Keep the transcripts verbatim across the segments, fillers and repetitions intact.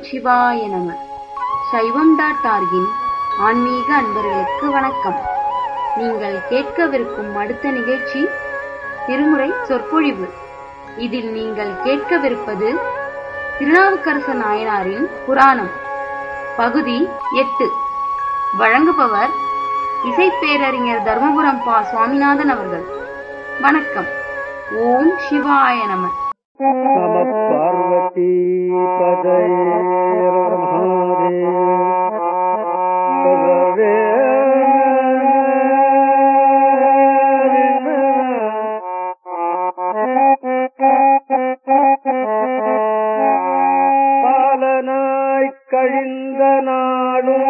சிவாய நம. சைவம் டாட் ஆர்கின் ஆன்மீக அன்பர்களுக்கு வணக்கம். நீங்கள் கேட்கவிருக்கும் அடுத்த நிகழ்ச்சி திருமுறை சொற்பொழிவு. இதில் நீங்கள் கேட்கவிருப்பது திருநாவுக்கரசு நாயனாரின் புராணம் பகுதி எட்டு. வழங்குபவர் இசைப்பேரறிஞர் தர்மபுரம் பா சுவாமிநாதன் அவர்கள். வணக்கம். ஓம் சிவாய நம. நம பார்வதி பதயே பாலனாய் கழிந்த நாளும்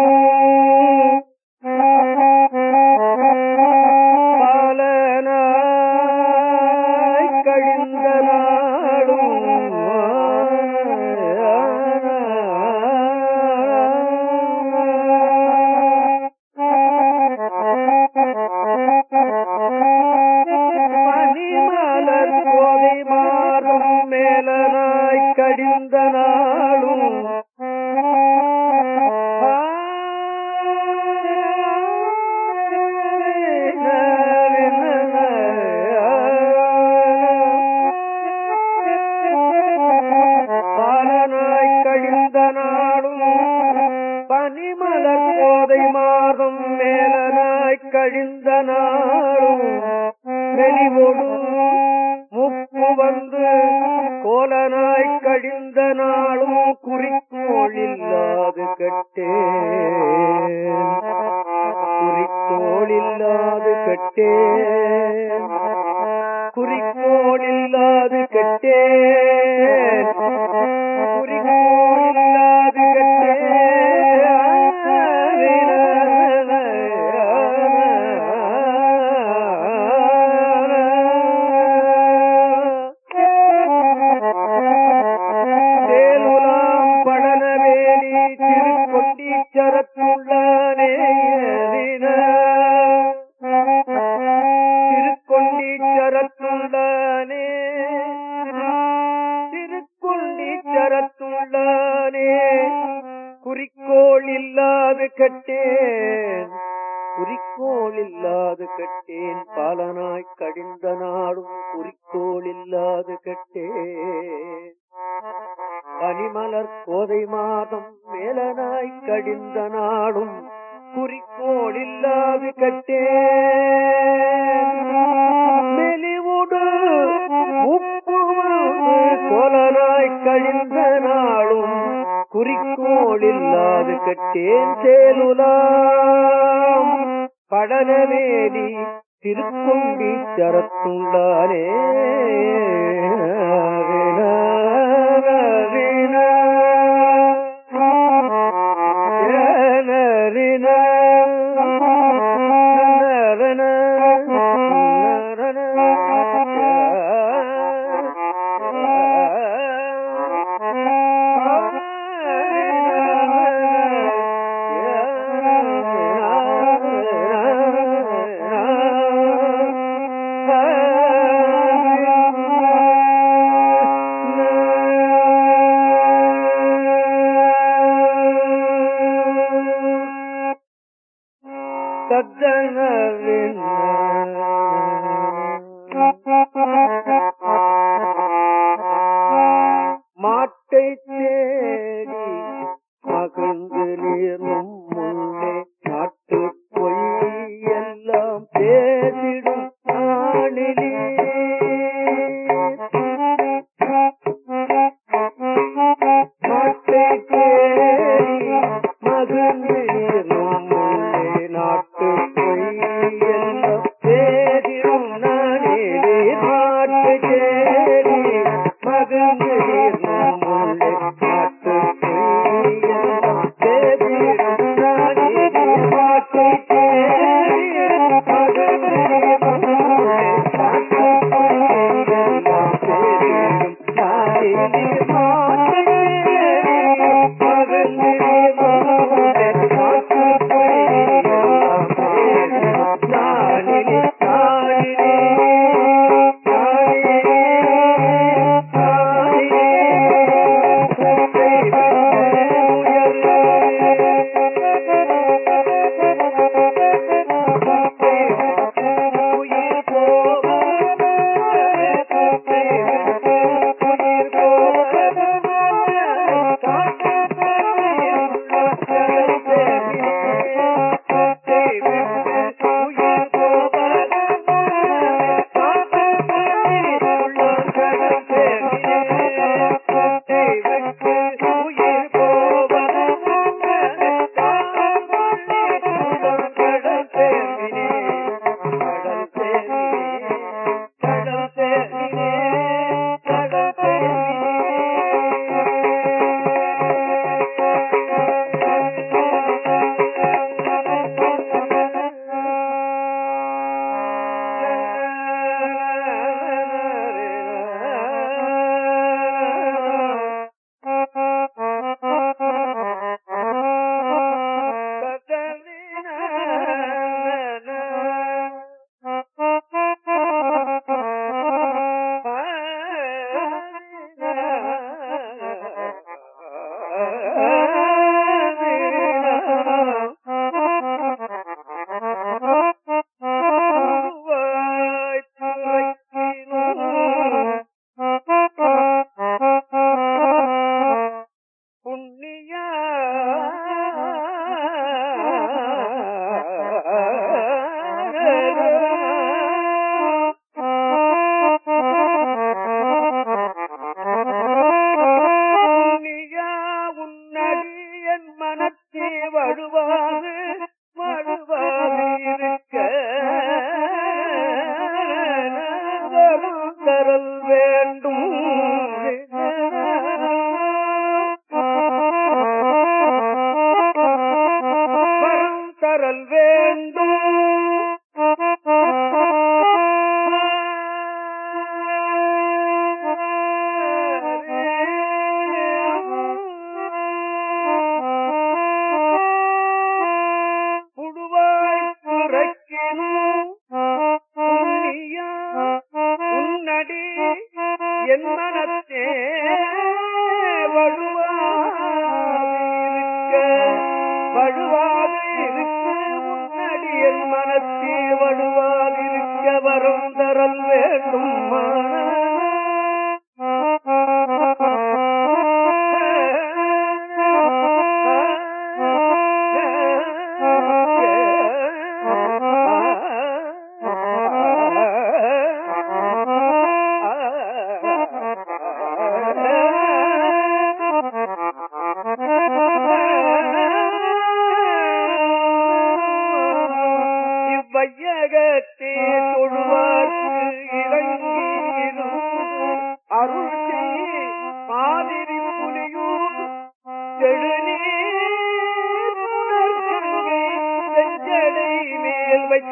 கடிந்த நாளும் பாலனாய் கழிந்த நாளும் பனிமலர் போதை மாதம் மேலனாய் கழிந்த நாளும் வெளிவொடு முப்பு வந்து கோலனாய் கழிந்த நாளும் குறிக்கோள் இல்லாது கட்டேன் குறிக்கோள் இல்லாது கட்டேன் குறிக்கோள் இல்லாது கட்டேன் குறிக்கோள் இல்லாது திருக்கொண்டீச்சரத்துள்ளானே திருக்கொண்டீச்சரத்துள்ளானே திருக்கொண்டீச்சரத்துள்ளானே குறிக்கோள் இல்லாது கட்டேன் குறிக்கோள் இல்லாது கட்டேன் பாலனாய் கடிந்த நாடும் குறிக்கோள் இல்லாது கட்டேன் பனிமலர் கோதை மாதம் மேலனாய் கடிந்த நாடும் குறிக்கோள் இல்லாது கட்டேன் மெலிவுடு முப்பு கோலனாய் கழிந்த நாடும் குறிக்கோள் இல்லாது கட்டேன் சேலுலாம் படனவேலி திருக்கொண்டீச்சரத்துள்ளானே மாட்டை தேடி மகிழ்ந்து நீரும் முன்னே நாட்டு பொய் எல்லாம் பேசிடும் நாளிலே மாட்டை தேடி மகிழ்ந்து நீரும் முன்னே நாட்டு பொய் எல்லாம்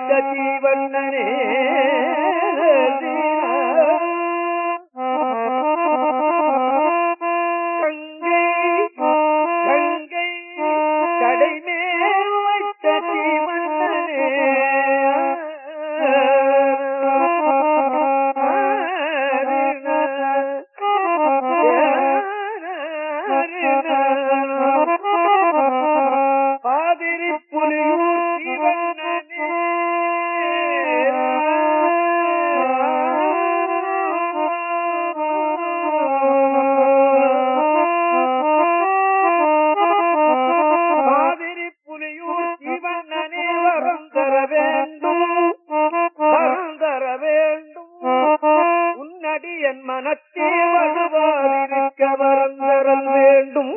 வைத்த தீவண்ணனே கங்கை கங்கை கடைமேல் வைத்த தீவண்ணனே பாதிரி புலியூர் தீவண்ணனே பாதிரி புலியூர் தீவண்ணனே வரம் தர வேண்டும் வரம் தர வேண்டும் உன்னடி என் மனத்தே வலுவாதிருக்க வரம் தரல் வேண்டும்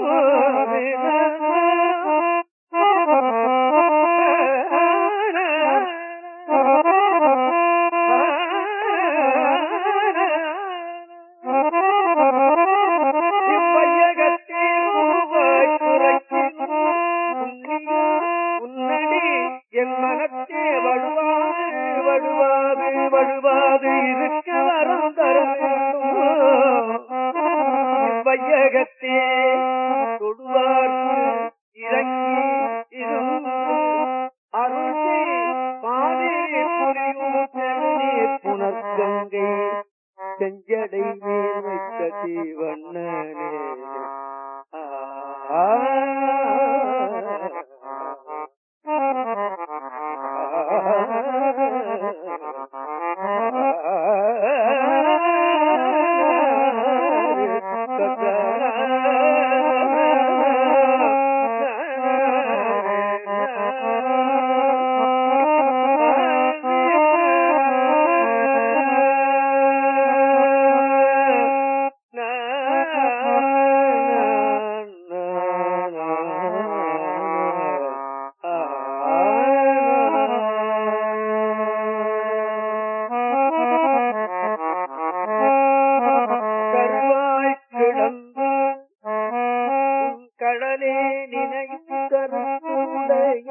உன்னடி என் மனத்தே வழுவாது வழுவாது வழுவாது இருக்க வரம் தர வேண்டும் வையகத்தே தொடுவார்க்கு இறங்கி இருந்து அருள்சி பாதிரி புரியும் செழுநீர் புனர்கங்கை செஞ்சடை மேல் வைத்த தீவண்ணனே ஆ கடலே நினையும் கருத்துடைய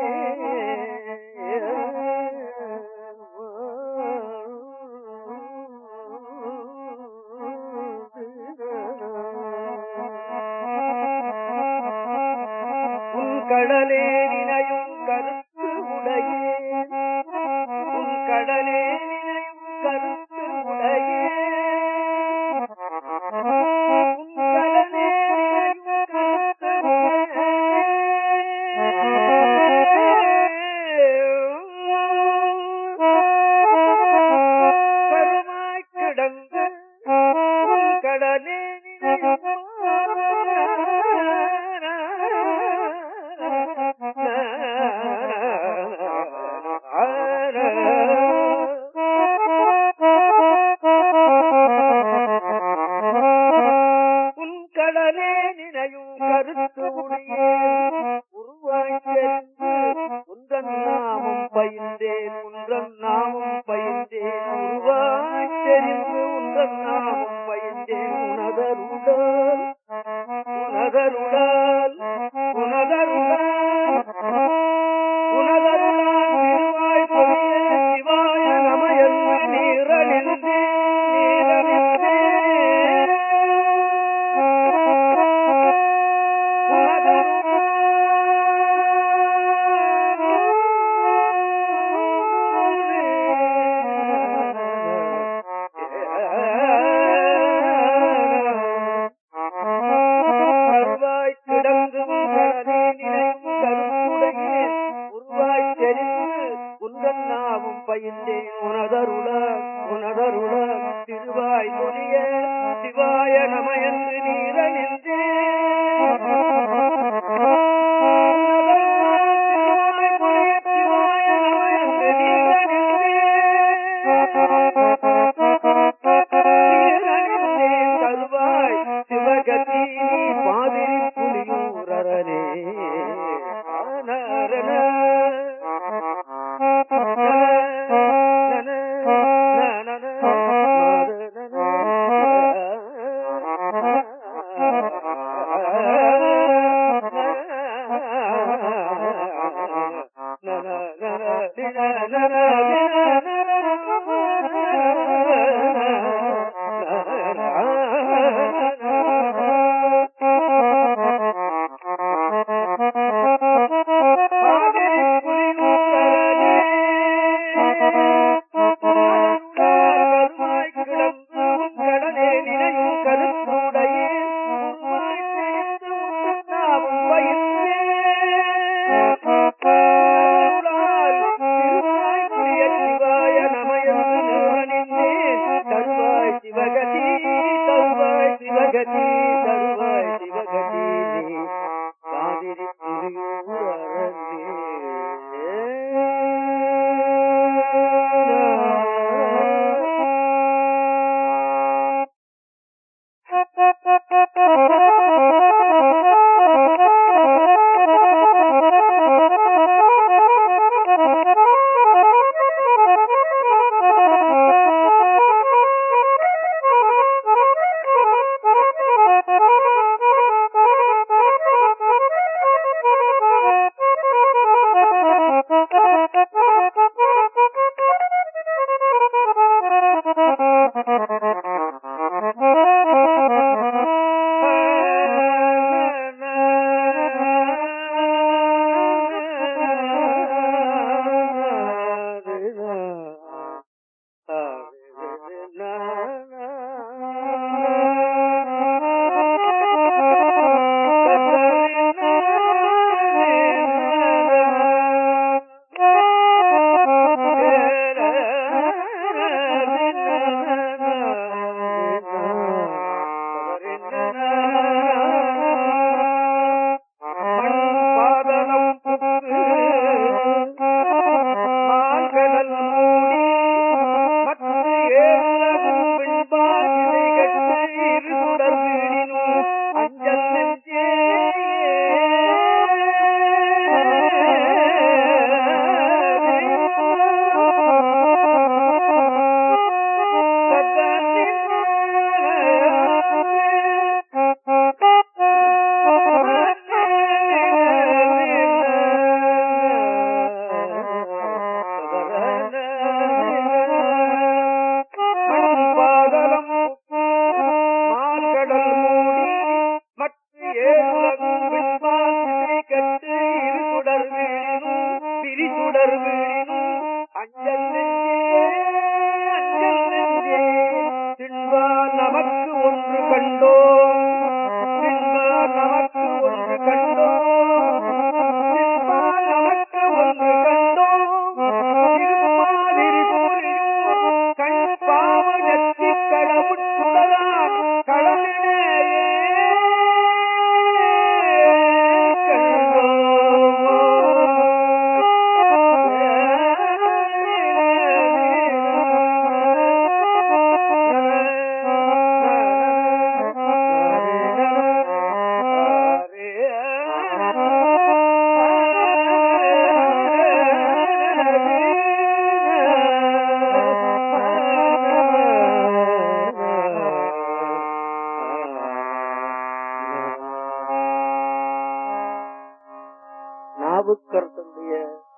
உன் கடலே நினையும் கருத்து உடைய உன் கடலே நினையும் கருத்து உடைய உன் கடலே கடலே உன் கடலே நினையும் கருத்து உடைய உருவாய்ந்து உந்தன் நாமம் பயின்றேன் உந்தன் நாமம் பயின்றேன் உருவாய்ந்தெறிந்து உந்தன் நாமம் பயின்றேன் உனதருடால் உனதருடால் உனதருடால் உனதருடால் திருவாய் பொழிய சிவாய நம என்று நீரணிந்தே நீரணிந்தே அமரர் வீடினும் அஞ்சல் நெஞ்சே அஞ்சல் நெஞ்சே தின்பால் நமக்கு ஒன்று கண்டோம் தின்பால் நமக்கு ஒன்று கண்டோம் தின்பால் நமக்கு ஒன்று கண்டோம் திருமாலிரி சூரியும் கண் பாவ நெற்றி கடவுள் சுடரான் கடலிலேயே நாவுக்கரசனுடைய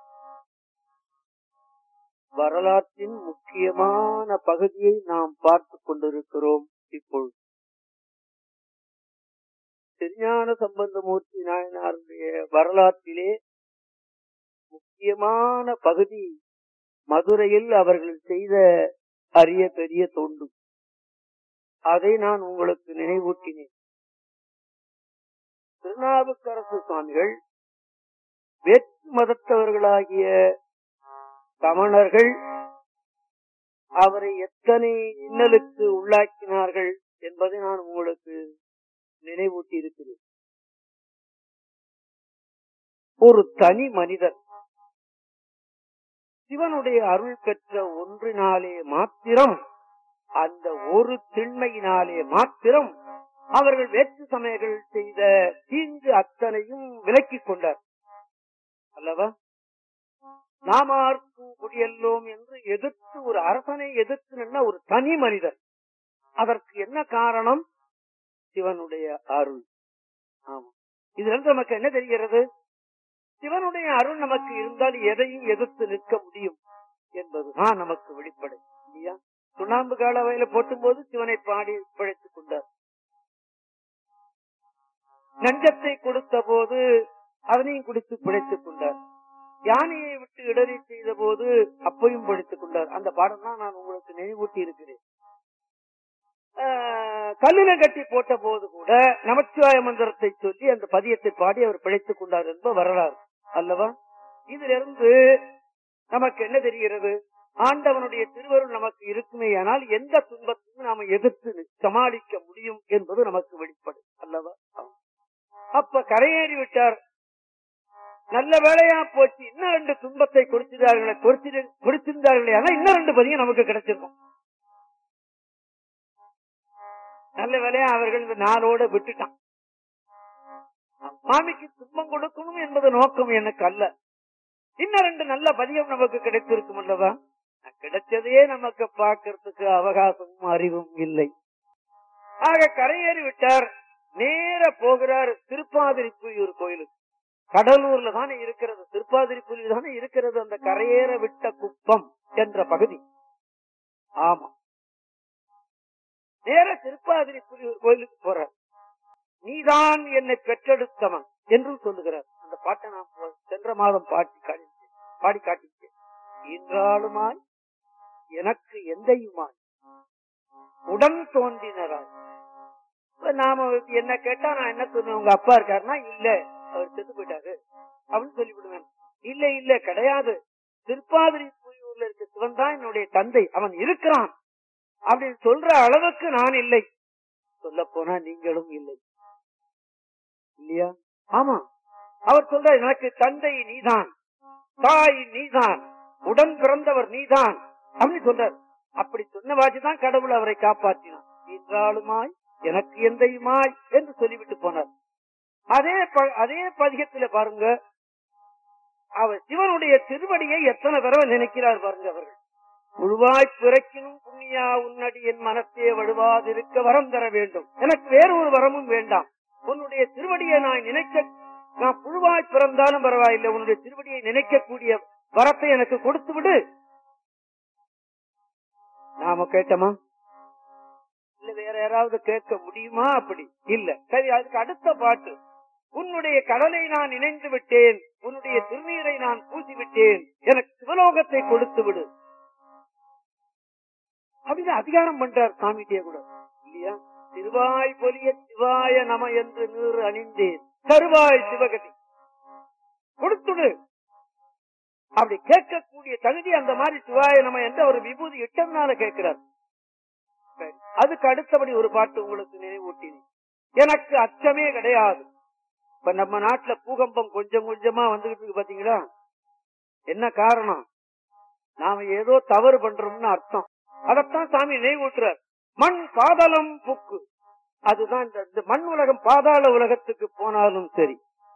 வரலாற்றின் முக்கியமான பகுதியை நாம் பார்த்துக் கொண்டிருக்கிறோம். இப்பொழுது திருஞான சம்பந்தமூர்த்தி நாயனாருடைய வரலாற்றிலே முக்கியமான பகுதி மதுரையில் அவர்கள் செய்த அரிய பெரிய தொண்டு. அதை நான் உங்களுக்கு நினைவூட்டினேன். திருநாவுக்கரசு சுவாமிகள் வேற்று மதத்தவர்களாகிய சமணர்கள் அவரை எத்தனை இன்னலுக்கு உள்ளாக்கினார்கள் என்பதை நான் உங்களுக்கு நினைவூட்டி இருக்கிறேன். ஒரு தனி மனிதர் சிவனுடைய அருள் பெற்ற ஒன்றினாலே மாத்திரம், அந்த ஒரு திண்மையினாலே மாத்திரம் அவர்கள் வேற்று சமயங்கள் செய்த தீங்கு அத்தனையும் விலக்கிக் கொண்டார் அல்லவா? நாமார்க்கும் குடியல்லோம் என்று எதிர்த்து ஒரு அரசனை எதிர்த்து நின்ற ஒரு தனி மனிதர். அதற்கு என்ன காரணம்? சிவனுடைய அருள். ஆமா, இதுல இருந்து நமக்கு என்ன தெரிகிறது? சிவனுடைய அருள் நமக்கு இருந்தால் எதையும் எதிர்த்து நிற்க முடியும் என்பதுதான் நமக்கு வெளிப்படை இல்லையா? சுண்ணாம்பு கால வயல போட்டும் போது சிவனை பாடி பிழைத்துக் கொண்டார். நஞ்சத்தை கொடுத்த போது அதனையும் குடித்து பிழைத்துக் கொண்டார். யானையை விட்டு இடறி செய்த போது அப்பையும் பிழைத்துக் கொண்டார். அந்த பாடம் தான் நான் உங்களுக்கு நினைவூட்டி இருக்கிறேன். கல்லின கட்டி போட்ட போது கூட நமச்சிவாய மந்திரத்தை சொல்லி அந்த பதியத்தை பாடி அவர் பிழைத்துக் கொண்டார் என்ப வரலாறு அல்லவா? இதிலிருந்து நமக்கு என்ன தெரிகிறது? ஆண்டவனுடைய திருவருள் நமக்கு இருக்குமே, ஆனால் எந்த துன்பத்தையும் நாம எதிர்த்து சமாளிக்க முடியும் என்பது நமக்கு வெளிப்படும் அல்லவா? அப்ப கரையேறி விட்டார். நல்ல வேலையா போச்சு. இன்னும் ரெண்டு துன்பத்தை கொடுத்திருந்தார்களே கொடுத்திருந்தார்களே ஆனால் இன்னும் ரெண்டு பதியம் நமக்கு கிடைச்சிருக்கும். நல்ல வேலையா அவர்கள் இந்த நாளோட விட்டுட்டான். மாமிக்கு துன்பம் கொடுக்கணும் என்பது நோக்கம் எனக்கு அல்ல. இன்னும் ரெண்டு நல்ல பதியம் நமக்கு கிடைத்திருக்கும் அல்லவா? கிடைச்சதே நமக்கு பார்க்கறதுக்கு அவகாசமும் அறிவும் இல்லை. ஆக கரையேறி விட்டார். நேர போகிறார் திருப்பாதிரிப்புலியூர் கோயிலுக்கு. கடலூர்ல தானே இருக்கிறது, திருப்பாதிரிப்புலியூர் தானே இருக்கிறது அந்த கரையேற விட்ட குப்பம் என்ற பகுதி. ஆமா, நேர திருப்பாதிரிப்புலியூர் கோயிலுக்கு போறார். நீதான் என்னை பெற்றெடுத்தவன் என்று சொல்லுகிறார். அந்த பாட்டை நான் சென்ற மாதம் பாடி காட்டி பாடி காட்டிச்சேன். இன்றாலுமாய் எனக்கு எந்தையுமாய் உடன் தோன்றினராய். நாம என்ன கேட்டா நான் என்ன சொன்னேன்? உங்க அப்பா இருக்காருன்னா இல்ல, அவர் செத்து போயிட்டாரு அப்படின்னு சொல்லிவிடுவேன். இல்ல இல்ல கிடையாது, திருப்பாதிரிப்புலியூர்ல இருக்க சிவன் தான் என்னுடைய தந்தை, அவன் இருக்கிறான் அப்படின்னு சொல்ற அளவுக்கு நான் இல்லை. சொல்ல போனா நீங்களும் இல்லை இல்லையா? ஆமா, அவர் சொல்ற எனக்கு தந்தை நீதான், தாய் நீதான், உடன் பிறந்தவர் நீதான் அப்படின்னு சொல்றார். அப்படி சொன்ன வாசிதான் கடவுள் அவரை காப்பாற்றினார். என்றாலுமாய் எனக்கு எந்தையுமாய் என்று சொல்லிவிட்டு போனார். அதே அதே பதிகத்துல பாருங்க, அவர் சிவனுடைய திருவடியை எத்தனை தடவை நினைக்கிறார் பாருங்க. அவர்கள் உழுவாய் பிறக்கினும் புண்ணியா உன்னடி என் மனத்தே வழுவாதிருக்க வரம் தர வேண்டும், எனக்கு வேறு ஒரு வரமும் வேண்டாம், உன்னுடைய திருவடியை நான் நினைக்க, நான் புழுவாய் பிறந்தாலும் பரவாயில்லை, உன்னுடைய திருவடியை நினைக்கக்கூடிய வரத்தை எனக்கு கொடுத்து விடு. நாம கேட்டோமா? இல்ல வேற யாராவது கேட்க முடியுமா? அப்படி இல்ல. சரி, அதுக்கு அடுத்த பாட்டு, உன்னுடைய கடலை நான் நினைந்து விட்டேன் உன்னுடைய திருநீரை நான் பூசிவிட்டேன், எனக்கு சிவலோகத்தை கொடுத்து விடு அப்படின்னு அதிகாரம் பண்றார் சாமிகிட்டே கூட இல்லையா? திருவாய் பொலிய சிவாய நம என்று நீர் அணிந்தேன், தருவாய் சிவகதி கொடுத்துடு அப்படி கேட்கக்கூடிய தகுதி அந்த மாதிரி சிவாய நம என்ற ஒரு விபூதி இட்டம்னால கேட்கிறார். அதுக்கு அடுத்தபடி ஒரு பாட்டு உங்களுக்கு நினைவூட்டினேன். எனக்கு அச்சமே கிடையாது. இப்ப நம்ம நாட்டுல பூகம்பம் கொஞ்சம் கொஞ்சமா வந்துகிட்டு இருக்கு பாத்தீங்களா? என்ன காரணம்? நாம ஏதோ தவறு பண்றோம்னு அர்த்தம். அதத்தான் சாமி நினைவூட்டுறார். மண் பாதாளம் புக்கு, அதுதான் இந்த மண் உலகம். பாதாள உலகத்துக்கு போனாலும் சரி,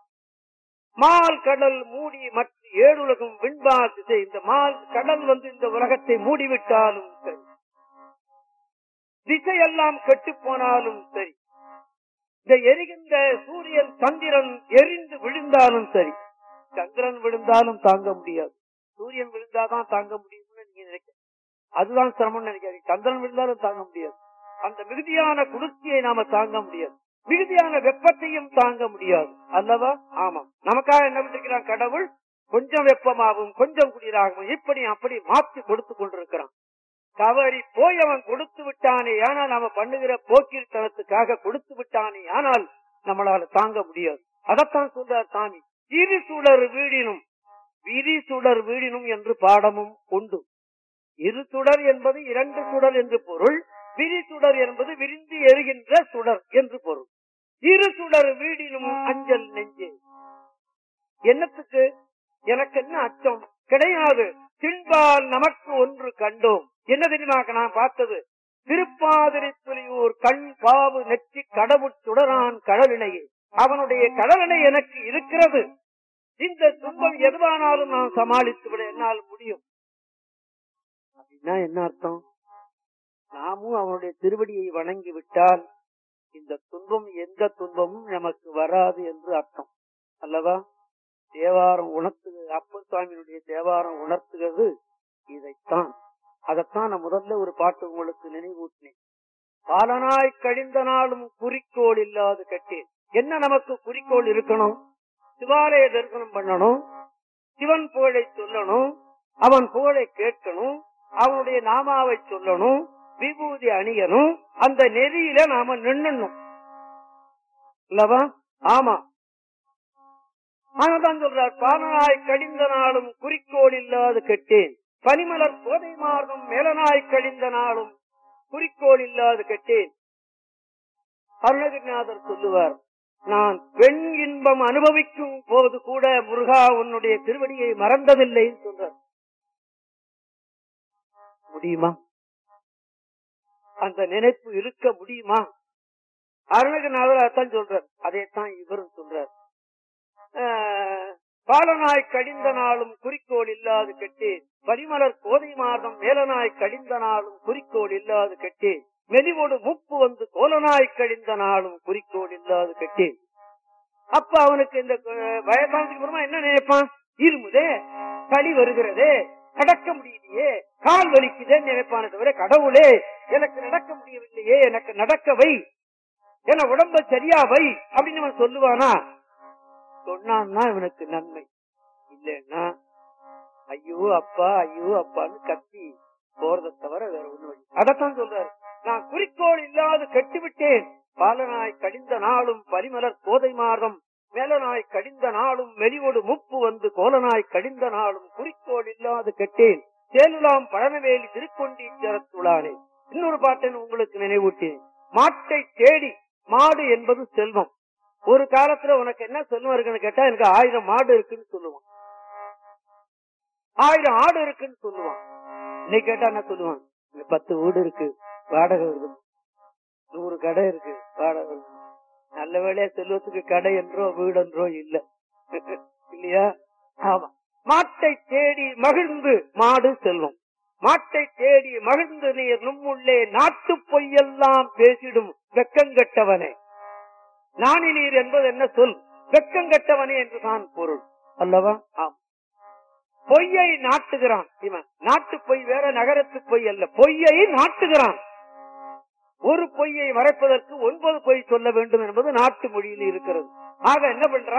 மால் கடல் மூடி மற்ற ஏழுலகம் விண்பா திசை, இந்த மால் கடல் வந்து இந்த உலகத்தை மூடிவிட்டாலும் சரி, திசையெல்லாம் கெட்டு போனாலும் சரி, இந்த எரிகின்ற சூரியன் சந்திரன் எரிந்து விழுந்தாலும் சரி, சந்திரன் விழுந்தாலும் தாங்க முடியாது, சூரியன் விழுந்தாதான் தாங்க முடியும்னு நீங்க நினைக்க, அதுதான் சிரமம் நினைக்காதீங்க. சந்திரன் விழுந்தாலும் தாங்க முடியாது. அந்த மிகுதியான குளிர்ச்சியை நாம தாங்க முடியாது, மிகுதியான வெப்பத்தையும் தாங்க முடியாது அல்லவா? ஆமா. நமக்காக என்ன பண்ணிருக்கிறான் கடவுள்? கொஞ்சம் வெப்பமாகவும் கொஞ்சம் குளிராகவும் இப்படி அப்படி மாற்றி கொடுத்து கொண்டிருக்கிறான். தவறி போய் அவன் கொடுத்து விட்டானே ஆனால் நாம பண்ணுகிற போக்கிர்த்தனத்துக்காக கொடுத்து விட்டானே ஆனால் நம்மளால தாங்க முடியாது. அதத்தான் சொல்றார் சாமி. இரு சுடர் வீடினும் விரி சுடர் வீடினும் என்று பாடமும் உண்டு. இரு சுடர் என்பது இரண்டு சுடர் என்று பொருள், விரி சுடர் என்பது விரிந்து எரிகின்ற சுடர் என்று பொருள். இரு சுடர் வீடினும் அஞ்சல் நெஞ்சே. என்னத்துக்கு? எனக்கு என்ன அச்சம் கிடையாது. தின்பால் நமக்கு ஒன்று கண்டோம். என்ன தெரியுமா நான் பார்த்தது? திருப்பாதிரி புலியூர் கண் பாவு நெற்றி கடவுள் சுடரான் கடலினையே. அவனுடைய கடலினை எனக்கு இருக்கிறது. இந்த துன்பம் எதுவானாலும் நான் சமாளித்து விட என்னால் முடியும். அப்படின்னா என்ன அர்த்தம்? நாமும் அவனுடைய திருவடியை வணங்கி விட்டால் இந்த துன்பம் எந்த துன்பமும் நமக்கு வராது என்று அர்த்தம் அல்லவா? தேவாரம் உணர்த்துகிறது, அப்பர் சுவாமியினுடைய தேவாரம் உணர்த்துகிறது இதைத்தான். அதைத்தான் நான் முதல்ல ஒரு பாட்டு உங்களுக்கு நினைவூட்டினேன். பாலனாய் கழிந்த நாளும் குறிக்கோள் இல்லாது கட்டேன். என்ன நமக்கு குறிக்கோள் இருக்கணும்? சிவாலய தரிசனம் பண்ணணும், சிவன் புகழை சொல்லணும், அவன் புகழை கேட்கணும், அவனுடைய நாமாவை சொல்லணும், விபூதி அணியணும், அந்த நெறியில நாம நின்னணும் இல்லவா? ஆமா. ஆனதான் சொல்றார், பாலனாய் கழிந்த நாளும் குறிக்கோள் இல்லாது கெட்டேன், பனிமலர் போதை மார்பும் மேலனாய் கழிந்த நாளும் குறிக்கோள் இல்லாது கெட்டேன். அருணகிரிநாதர் சொல்லுவார், நான் பெண் இன்பம் அனுபவிக்கும் போது கூட முருகா உன்னுடைய திருவடியை மறந்ததில்லை சொல்றார். முடியுமா? அந்த நினைப்பு இருக்க முடியுமா? அருணகிரிநாதர் அதான் சொல்றார். அதைத்தான் இவரும் சொல்றார். பாலனாய் கடிந்த நாளும் குறிக்கோள் இல்லாது கெட்டேன், பரிமலர் கோதை மாதம் மேலனாய் கடிந்த நாளும் குறிக்கோள் இல்லாது கெட்டேன், மெலிவோடு முப்பு வந்து கோலனாய் கழிந்த நாளும் குறிக்கோள் இல்லாது கெட்டேன். அப்ப அவனுக்கு இந்த வயசானதுக்கு அப்புறமா என்ன நினைப்பான்? இருமுதே, களி வருகிறதே, கடக்க முடியலையே, கால் வலிக்குதே நினைப்பான தவிர கடவுளே எனக்கு நடக்க முடியவில்லையே, எனக்கு நடக்கவை, என உடம்ப சரியா வை அப்படின்னு அவன் சொல்லுவானா? சொன்னான்னா இவனுக்கு நன்மை, இல்லைன்னா ஐயோ அப்பா ஐயோ அப்பான்னு கத்தி போறதை தவிர வேற ஒண்ணு வழி. அதத்தான் சொல்றாரு, நான் குறிக்கோள் இல்லாது கட்டிவிட்டேன், பாலனாய் கடிந்த நாளும் பரிமலர் கோதை மாதம் மேலனாய் கடிந்த நாளும் மெலிவோடு முப்பு வந்து கோலனாய் கடிந்த நாளும் குறிக்கோள் இல்லாது கெட்டேன், சேலுலாம் பழனவேலி திருக்கொண்டீச்சரத்துளானே. இன்னொரு பாட்டன் உங்களுக்கு நினைவூட்டேன். மாட்டை தேடி, மாடு என்பது செல்வம். ஒரு காலத்துல உனக்கு என்ன செல்வம் இருக்குன்னு கேட்டா எனக்கு ஆயிரம் மாடு இருக்குன்னு சொல்லுவான், ஆயிரம் ஆடு இருக்குன்னு சொல்லுவான். இன்னைக்கு கேட்டா என்ன சொல்லுவான்? பத்து வீடு இருக்கு வாடகை வருது, நூறு கடை இருக்கு வாடகை வருது. நல்ல வேளையா செல்வத்துக்கு கடை என்றோ வீடு என்றோ இல்ல இல்லையா? ஆமா. மாட்டை தேடி மகிழ்ந்து, மாடு செல்வம், மாட்டை தேடி மகிழ்ந்து நீர் நும்முள்ளே நாட்டு பொய்யெல்லாம் பேசிடும் வெக்கங்கட்டவனே. நாணினீர் என்பது என்ன சொல்? வெக்கங்கட்டவனே என்றுதான் பொருள் அல்லவா? ஆம். பொய்யை நாட்டுகிறான் இவன். நாட்டு பொய் வேற, நகரத்து பொய் அல்ல, பொய்யை நாட்டுகிறான். ஒரு பொய்யை மறைப்பதற்கு ஒன்பது பொய் சொல்ல வேண்டும் என்பது நாட்டு மொழியில் இருக்கிறது. ஆக என்ன பண்றான்?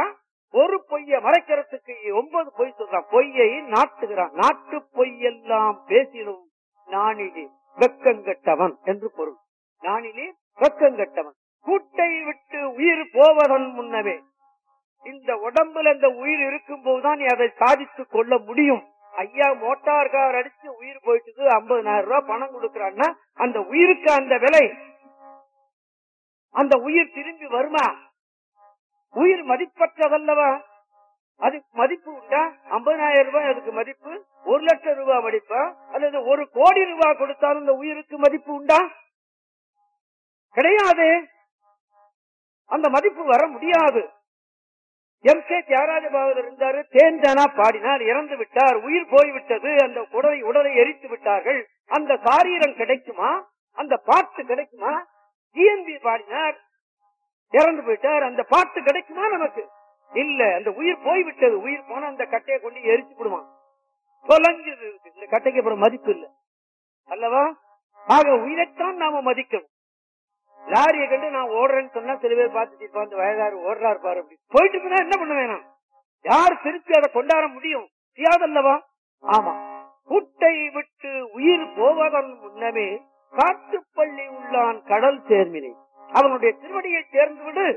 ஒரு பொய்ய மறைக்கிறதுக்கு ஒன்பது பொய் சொல்றான். பொய்யை நாட்டுகிறான். நாட்டு பொய்யெல்லாம் பேசிடும் நானிலே வெக்கங்கட்டவன் என்று பொருள். நானிலே வெக்கங்கட்டவன். கூட்டை விட்டு உயிர் போவதன் முன்னவே, இந்த உடம்புல இந்த உயிர் இருக்கும் போதுதான் நீ அதை சாதித்துக் கொள்ள முடியும். ஐயா மோட்டார் கார் அடிச்சு உயிர் போயிட்டு ஐம்பதாயிரம் ரூபாய் பணம் கொடுக்கறான்னா அந்த உயிருக்கு அந்த விலை, அந்த உயிர் திரும்பி வருமா? உயிர் மதிப்பற்றதல்லவா? அதுக்கு மதிப்பு உண்டா? ஐம்பதாயிரம் ரூபாய் அதுக்கு மதிப்பு, ஒரு லட்சம் ரூபாய் மதிப்பா, அல்லது ஒரு கோடி ரூபாய் கொடுத்தாலும் இந்த உயிருக்கு மதிப்பு உண்டா? கிடையாது. அந்த மதிப்பு வர முடியாது. எம் கே தியாகராஜ பாகவதர் இருந்தாரு. தேன்தானா பாடினார், இறந்து விட்டார், உயிர் போய்விட்டது, அந்த உடலை உடலை எரித்து விட்டார்கள். அந்த சாரீரம் கிடைக்குமா? அந்த பாட்டு கிடைக்குமா? ஜிஎன்பி பாடினார், இறந்து போயிட்டார், அந்த பாட்டு கிடைக்குமா நமக்கு? இல்ல. அந்த உயிர் போய்விட்டது. உயிர் போன அந்த கட்டையை கொண்டு எரிச்சு விடுவான். தொலைஞ்சது. இந்த கட்டைக்கு அப்புறம் மதிப்பு இல்லை அல்லவா? ஆக உயிரைத்தான் நாம மதிக்கணும். லாரியை கண்டு நான் ஓடுறேன்னு சொன்னா சில பேர் பார்த்துட்டு அந்த வயதாரு ஓடுறாரு பாரு அப்படி போயிட்டு இருந்தா என்ன பண்ண வேணாம்? யார் திருப்பி அதை கொண்டாட முடியும்? செய்யாதல்லவா? ஆமா. கூட்டை விட்டு உயிர் போவதன் முன்னமே காட்டுப்பள்ளி உள்ளான் கடல் சேர்மினை, அவனுடைய திருவடியை சேர்ந்து விடு.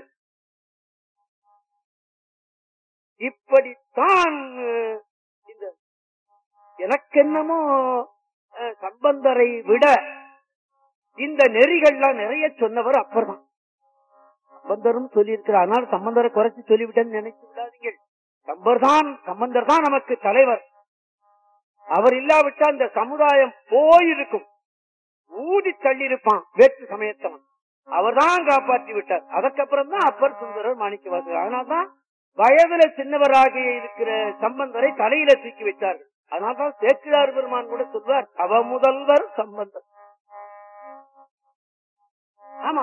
இப்படித்தான் இந்த எனக்கென்னமோ சம்பந்தரை விட இந்த நெறிகள்லாம் நிறைய சொன்னவர் அப்பர் தான். சம்பந்தரும் சொல்லியிருக்கிறார். ஆனால் சம்பந்தரை குறைச்சி சொல்லிவிட்டேன்னு நினைச்சு விடாதீங்க. சம்பர் தான் சம்பந்தர் தான் நமக்கு தலைவர். அவர் இல்லாவிட்டா இந்த சமுதாயம் போயிருக்கும், ஊதி தள்ளியிருப்பான் வேற்று சமயத்தவன். அவர் தான் காப்பாற்றி விட்டார். அதற்கப்புறம் தான் அப்பர் சுந்தரர் மாணிக்கவாசகர். அதனால்தான் வயதுல சின்னவராக இருக்கிற சம்பந்தரை தலையில தூக்கி வைத்தார்கள். அதனால்தான் சேக்கிழார் பெருமான் கூட சொல்வார், அவ முதல்வர் சம்பந்தர். ஆமா,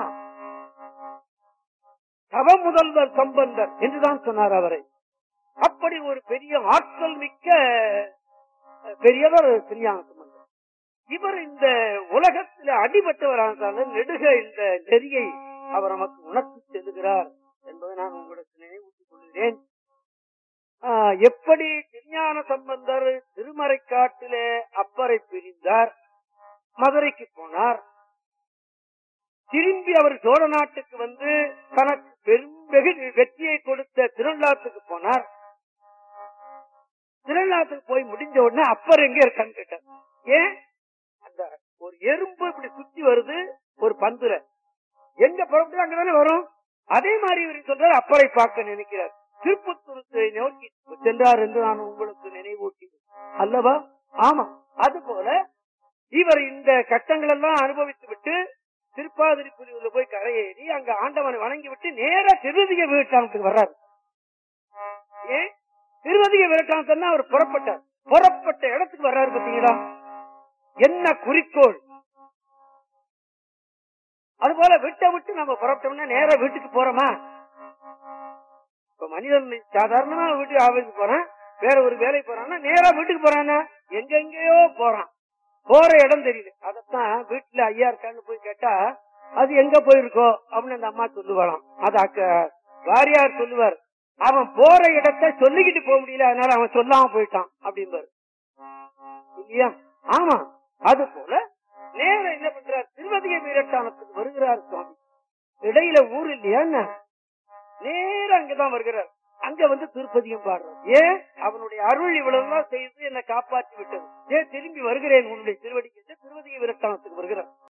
தவ முதல்வர் சம்பந்தர் என்றுதான் சொன்னார் அவரை. அப்படி ஒரு பெரிய ஆற்றல் மிக்க பெரியவர் திருஞான சம்பந்தர். இவர் இந்த உலகத்தில் அடிபட்டவரான நெடுக இந்த நெறியை அவர் நமக்கு உணர்த்தி செல்லுகிறார் என்பதை நான் உங்களுக்கு நினைவூட்டிக் கொள்கிறேன். எப்படி திருஞான சம்பந்தர் திருமறைக்காட்டிலே அப்பரை பிரிந்தார், மதுரைக்கு போனார், திரும்பி அவர் சோழ நாட்டுக்கு வந்து தனக்கு பெரும் வெகு வெற்றியை கொடுத்த திருநள்ளாத்துக்கு போனார். திருநள்ளாத்துக்கு போய் முடிஞ்ச உடனே அப்பர் எங்க இருக்கான்னு கேட்டார். ஏன்? அந்த ஒரு எறும்பு இப்படி சுத்தி வருது ஒரு பந்துல, எங்க புறப்பட்டு அங்கதானே வரும். அதே மாதிரி இவர் சொல்றாரு, அப்பரை பார்க்க நினைக்கிறார். திருப்பத்தூரை நோக்கி சென்றார் என்று நான் உங்களுக்கு நினைவூட்டி அல்லவா? ஆமா. அது போல இவர் இந்த கட்டங்கள் எல்லாம் அனுபவித்து விட்டு திருப்பாதிரி புலியூர்ல போய் கரையேறி அங்க ஆண்டவனை வணங்கி விட்டு நேர திருவதிக வீரட்டானத்துக்கு வர்றாரு. ஏன் திருவதிக வீரட்டானத்தான் அவர் புறப்பட்டார். புறப்பட்ட இடத்துக்கு வர்றாரு. பாத்தீங்களா என்ன குறிக்கோள்? அதுபோல விட்ட விட்டு நம்ம புறப்பட்டோம்னா நேர வீட்டுக்கு போறோமா? இப்ப மனிதன் சாதாரணமா வீட்டுக்கு ஆபீஸுக்கு போறான், வேற ஒரு வேலை போறான்னா நேரா வீட்டுக்கு போறான்னா எங்கெங்கயோ போறான். போற இடம் தெரியல. அதத்தான் வீட்டுல ஐயா இருக்கான்னு போய் கேட்டா அது எங்க போயிருக்கோ அப்படின்னு அந்த அம்மா சொல்லுவாளாம். அது அக்க வாரியார் சொல்லுவார், அவன் போற இடத்தை சொல்லிக்கிட்டு போக முடியல, அதனால அவன் சொல்லாம போயிட்டான் அப்படிம்பாரு இல்லையா? ஆமா. அது போல நேரம் என்ன பண்றார்? திருவதிக வீரட்டானத்துக்கு வருகிறார் சுவாமி. இடையில ஊர் இல்லையா, நேரம் அங்கதான் வருகிறார். அங்க வந்து திருப்பதியும் பாடுறார். ஏன்? அவனுடைய அருள் இவ்வளவுதான் செய்து என்னை காப்பாற்றி விட்டது. ஏன் திரும்பி வருகிறேன் உன்னுடைய திருவடிக்கு? திருவதிக வீரட்டானத்துக்கு வருகிறார்.